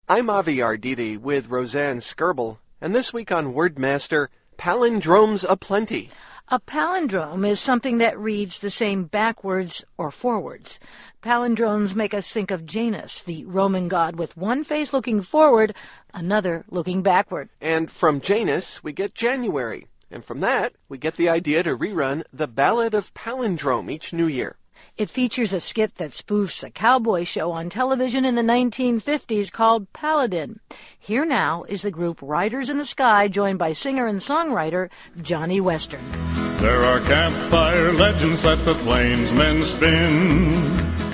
I'm Avi Arditi with Roseanne Skirble, and this week on Wordmaster, palindromes aplenty. A palindrome is something that reads the same backwards or forwards. Palindromes make us think of Janus, the Roman god with one face looking forward, another looking backward. And from Janus, we get January. And from that, we get the idea to rerun The Ballad of Palindrome each New Year. It features a skit that spoofs a cowboy show on television in the 1950s called Paladin. Here now is the group Riders in the Sky, joined by singer and songwriter Johnny Western. There are campfire legends that the plainsmen spin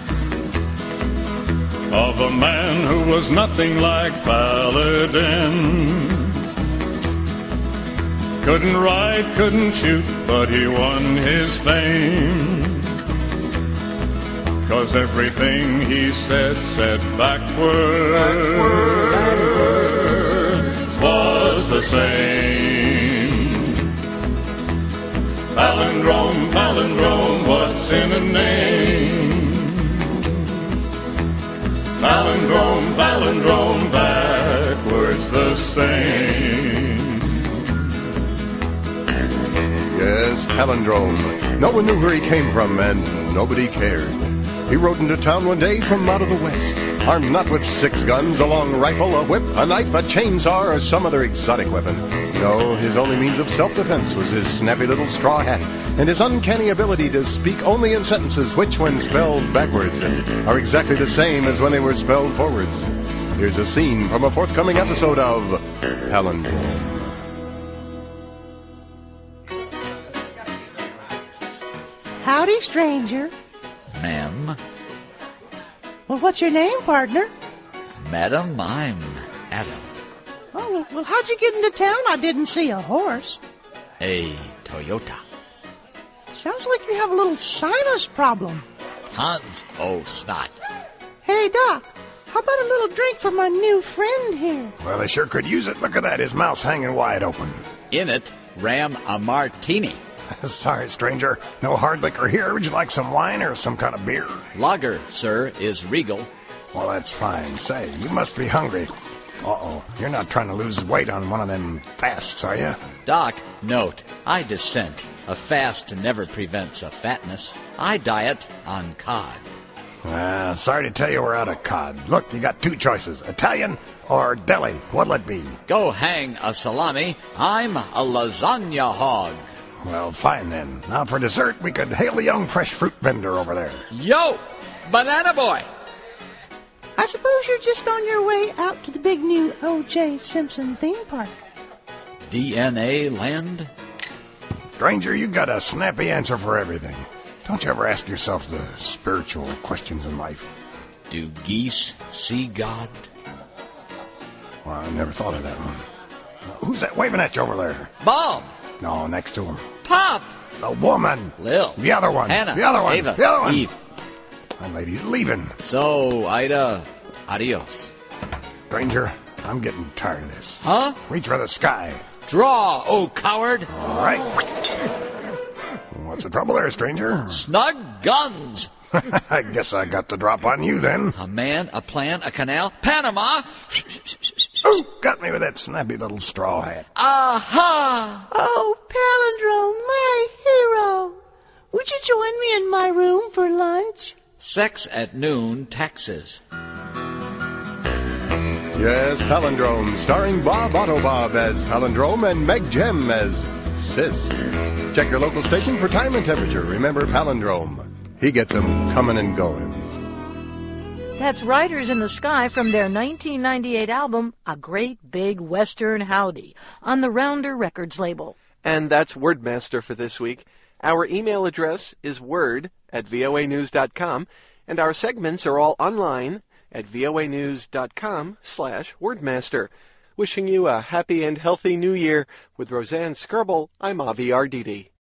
of a man who was nothing like Paladin. Couldn't ride, couldn't shoot, but he won his fame. 'Cause everything he said backwards was the same. Palindrome, palindrome, what's in a name? Palindrome, palindrome, backwards the same. Yes, palindrome. No one knew where he came from, and nobody cared. He rode into town one day from out of the west, armed not with 6 guns, a long rifle, a whip, a knife, a chainsaw, or some other exotic weapon. No, his only means of self-defense was his snappy little straw hat and his uncanny ability to speak only in sentences which, when spelled backwards, are exactly the same as when they were spelled forwards. Here's a scene from a forthcoming episode of Palindrome. Howdy, stranger. Ma'am. Well, what's your name, partner? Madam, I'm Adam. Oh, well, how'd you get into town? I didn't see a horse. A Toyota. Sounds like you have a little sinus problem. Tons. Oh, snot. Hey, Doc, how about a little drink for my new friend here? Well, I sure could use it. Look at that. His mouth's hanging wide open. In it, ram a martini. Sorry, stranger. No hard liquor here. Would you like some wine or some kind of beer? Lager, sir, is regal. Well, that's fine. Say, you must be hungry. Uh-oh. You're not trying to lose weight on one of them fasts, are you? Doc, note, I dissent. A fast never prevents a fatness. I diet on cod. Sorry to tell you we're out of cod. Look, you got 2 choices, Italian or deli. What'll it be? Go hang a salami. I'm a lasagna hog. Well, fine then. Now for dessert, we could hail a young fresh fruit vendor over there. Yo, banana boy. I suppose you're just on your way out to the big new O.J. Simpson theme park. DNA land? Stranger, you got a snappy answer for everything. Don't you ever ask yourself the spiritual questions in life? Do geese see God? Well, I never thought of that one. Who's that waving at you over there? Bob. No, next to him. Pop. The woman. Lil. The other one. Hannah. The other one. Ava. The other one. Eve. My lady's leaving. So, Ida, adios. Stranger, I'm getting tired of this. Huh? Reach for the sky. Draw, oh coward. All right. What's the trouble there, stranger? Snug guns. I guess I got the drop on you then. A man, a plan, a canal, Panama. Oh, got me with that snappy little straw hat. Aha! Oh, Palindrome, my hero. Would you join me in my room for lunch? Sex at noon, taxes. Yes, Palindrome, starring Bob Autobob as Palindrome and Meg Jem as Sis. Check your local station for time and temperature. Remember Palindrome. He gets them coming and going. That's Riders in the Sky from their 1998 album, A Great Big Western Howdy, on the Rounder Records label. And that's Wordmaster for this week. Our email address is word@voanews.com, and our segments are all online at voanews.com/wordmaster. Wishing you a happy and healthy new year. With Roseanne Skirble, I'm Avi Arditi.